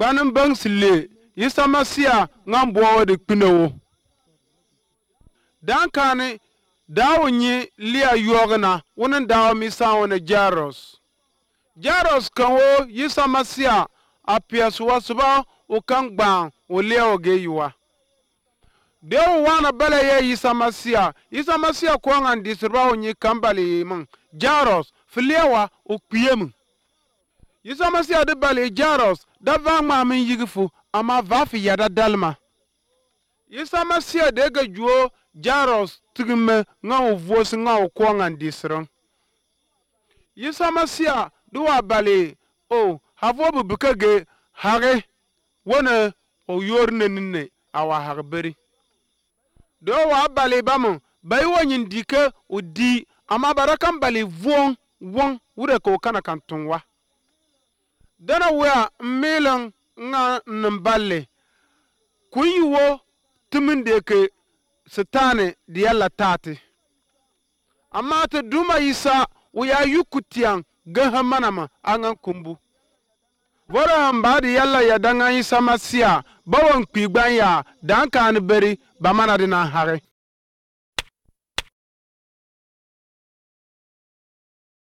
Banin bang sile Isa Masia ngambo de kpinowo. Dankani dawo nyi lia yogana wonen dawo misa wona Jaros. Jaros kanwo Isa Masia apia suwa o kangban o leo ge yuwa. Dewo wana bala ye Isa Masia ko ngan disra o nyi kambali man Jaros flewa o kpiyem. Isa Masia de bale Jaros da vang ma min yigifu ama vafi yada dalma. Isa Masia de ga juo Jaros tigme nga o vos nga o ko ngan disra. Isa Masia duwa bale o havo bu bukage hare wona o yorne nne awa harberi. Do wa bale bamu bai wonyin dike o di ama barakan bale won wure ko kana kantunwa. Dana wea milan nga namballe kunyiwo timindeke satane diyalla tati. Amma ta duma Isa uya yukutiang gahamanama angan kumbu. Wara hambadi yalla ya danga Isa Masia bawan kpigban ya danka aniberi bamana dina hare.